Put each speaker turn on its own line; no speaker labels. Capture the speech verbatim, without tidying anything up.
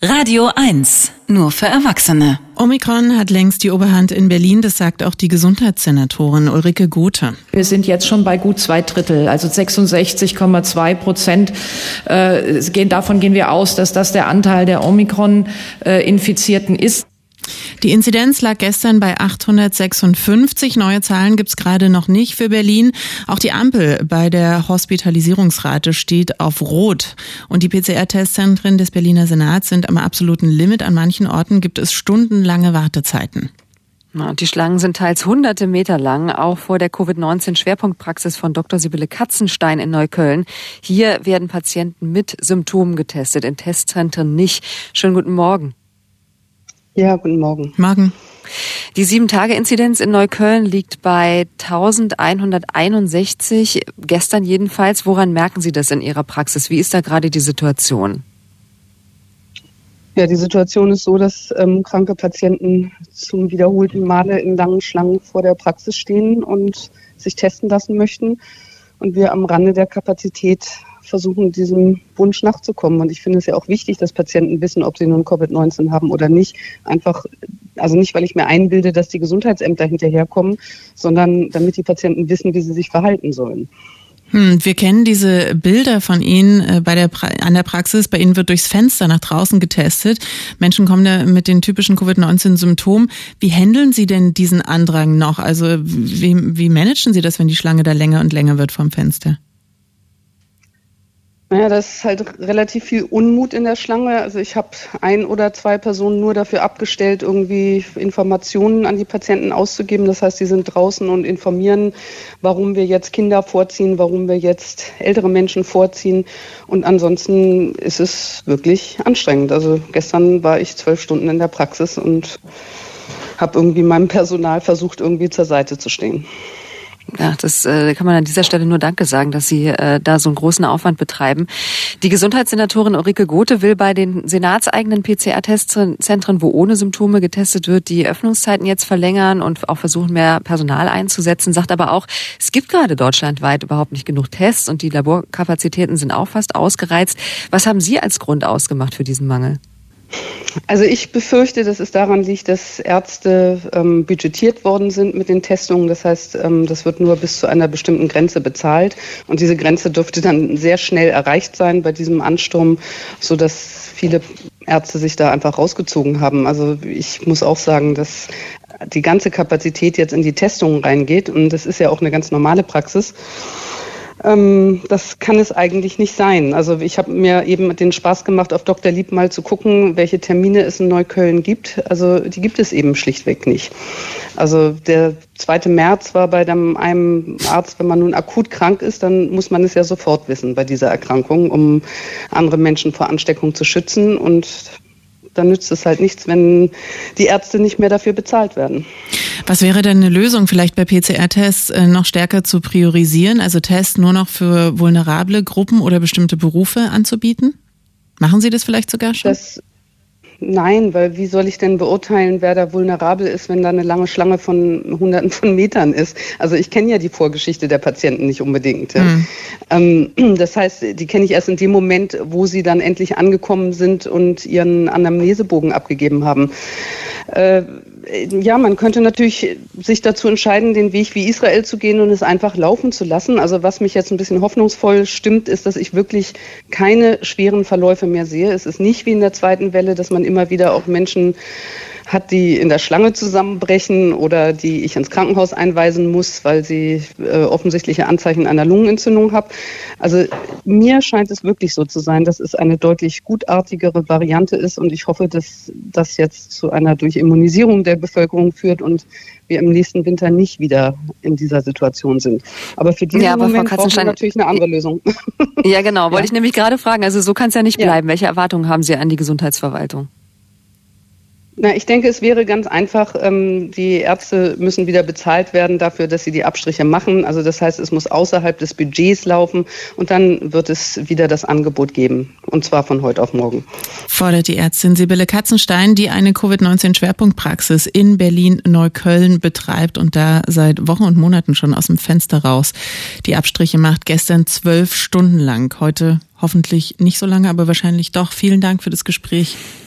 Radio eins, nur für Erwachsene.
Omikron hat längst die Oberhand in Berlin, das sagt auch die Gesundheitssenatorin Ulrike Gothe.
Wir sind jetzt schon bei gut zwei Drittel, also sechsundsechzig Komma zwei Prozent. Äh, gehen, davon gehen wir aus, dass das der Anteil der Omikron-Infizierten äh, ist.
Die Inzidenz lag gestern bei achthundertsechsundfünfzig. Neue Zahlen gibt's gerade noch nicht für Berlin. Auch die Ampel bei der Hospitalisierungsrate steht auf Rot. Und die P C R-Testzentren des Berliner Senats sind am absoluten Limit. An manchen Orten gibt es stundenlange Wartezeiten.
Die Schlangen sind teils hunderte Meter lang, auch vor der Covid neunzehn Schwerpunktpraxis von Doktor Sibylle Katzenstein in Neukölln. Hier werden Patienten mit Symptomen getestet, in Testzentren nicht. Schönen guten Morgen.
Ja, guten Morgen.
Morgen.
Die sieben-Tage-Inzidenz in Neukölln liegt bei eintausendeinhunderteinundsechzig, gestern jedenfalls. Woran merken Sie das in Ihrer Praxis? Wie ist da gerade die Situation?
Ja, die Situation ist so, dass ähm, kranke Patienten zum wiederholten Male in langen Schlangen vor der Praxis stehen und sich testen lassen möchten. Und wir am Rande der Kapazität versuchen, diesem Wunsch nachzukommen. Und ich finde es ja auch wichtig, dass Patienten wissen, ob sie nun Covid neunzehn haben oder nicht. Einfach, also nicht, weil ich mir einbilde, dass die Gesundheitsämter hinterherkommen, sondern damit die Patienten wissen, wie sie sich verhalten sollen.
Hm, wir kennen diese Bilder von Ihnen äh, bei der pra- an der Praxis. Bei Ihnen wird durchs Fenster nach draußen getestet. Menschen kommen da mit den typischen Covid neunzehn Symptomen. Wie handeln Sie denn diesen Andrang noch? Also wie, wie managen Sie das, wenn die Schlange da länger und länger wird vom Fenster?
Naja, das ist halt relativ viel Unmut in der Schlange. Also ich habe ein oder zwei Personen nur dafür abgestellt, irgendwie Informationen an die Patienten auszugeben. Das heißt, die sind draußen und informieren, warum wir jetzt Kinder vorziehen, warum wir jetzt ältere Menschen vorziehen. Und ansonsten ist es wirklich anstrengend. Also gestern war ich zwölf Stunden in der Praxis und habe irgendwie meinem Personal versucht, irgendwie zur Seite zu stehen.
Ja, das äh, kann man an dieser Stelle nur Danke sagen, dass Sie äh, da so einen großen Aufwand betreiben. Die Gesundheitssenatorin Ulrike Gothe will bei den senatseigenen P C R-Testzentren, wo ohne Symptome getestet wird, die Öffnungszeiten jetzt verlängern und auch versuchen, mehr Personal einzusetzen, sagt aber auch, es gibt gerade deutschlandweit überhaupt nicht genug Tests und die Laborkapazitäten sind auch fast ausgereizt. Was haben Sie als Grund ausgemacht für diesen Mangel?
Also ich befürchte, dass es daran liegt, dass Ärzte ähm, budgetiert worden sind mit den Testungen. Das heißt, ähm, das wird nur bis zu einer bestimmten Grenze bezahlt. Und diese Grenze dürfte dann sehr schnell erreicht sein bei diesem Ansturm, sodass viele Ärzte sich da einfach rausgezogen haben. Also ich muss auch sagen, dass die ganze Kapazität jetzt in die Testungen reingeht. Und das ist ja auch eine ganz normale Praxis. Das kann es eigentlich nicht sein. Also ich habe mir eben den Spaß gemacht, auf Doktor Lieb mal zu gucken, welche Termine es in Neukölln gibt. Also die gibt es eben schlichtweg nicht. Also der zweite März war bei dem, einem Arzt, wenn man nun akut krank ist, dann muss man es ja sofort wissen bei dieser Erkrankung, um andere Menschen vor Ansteckung zu schützen. Und dann nützt es halt nichts, wenn die Ärzte nicht mehr dafür bezahlt werden.
Was wäre denn eine Lösung, vielleicht bei P C R-Tests noch stärker zu priorisieren, also Tests nur noch für vulnerable Gruppen oder bestimmte Berufe anzubieten? Machen Sie das vielleicht sogar schon?
Das Nein, weil wie soll ich denn beurteilen, wer da vulnerabel ist, wenn da eine lange Schlange von Hunderten von Metern ist? Also ich kenne ja die Vorgeschichte der Patienten nicht unbedingt. Ja. Mhm. Ähm, das heißt, die kenne ich erst in dem Moment, wo sie dann endlich angekommen sind und ihren Anamnesebogen abgegeben haben. Äh, ja, man könnte natürlich sich dazu entscheiden, den Weg wie Israel zu gehen und es einfach laufen zu lassen. Also was mich jetzt ein bisschen hoffnungsvoll stimmt, ist, dass ich wirklich keine schweren Verläufe mehr sehe. Es ist nicht wie in der zweiten Welle, dass man immer wieder auch Menschen hat, die in der Schlange zusammenbrechen oder die ich ins Krankenhaus einweisen muss, weil sie äh, offensichtliche Anzeichen einer Lungenentzündung haben. Also mir scheint es wirklich so zu sein, dass es eine deutlich gutartigere Variante ist und ich hoffe, dass das jetzt zu einer Durchimmunisierung der Bevölkerung führt und wir im nächsten Winter nicht wieder in dieser Situation sind. Aber für diesen
ja, aber
Moment
Frau
brauchen wir natürlich eine andere Lösung.
Ja, genau. Wollte ja. ich nämlich gerade fragen. Also so kann es ja nicht bleiben.
Ja.
Welche Erwartungen haben Sie an die Gesundheitsverwaltung?
Na, ich denke, es wäre ganz einfach, ähm, die Ärzte müssen wieder bezahlt werden dafür, dass sie die Abstriche machen. Also das heißt, es muss außerhalb des Budgets laufen und dann wird es wieder das Angebot geben. Und zwar von heute auf morgen.
Fordert die Ärztin Sibylle Katzenstein, die eine Covid neunzehn Schwerpunktpraxis in Berlin-Neukölln betreibt und da seit Wochen und Monaten schon aus dem Fenster raus die Abstriche macht. Gestern zwölf Stunden lang. Heute hoffentlich nicht so lange, aber wahrscheinlich doch. Vielen Dank für das Gespräch.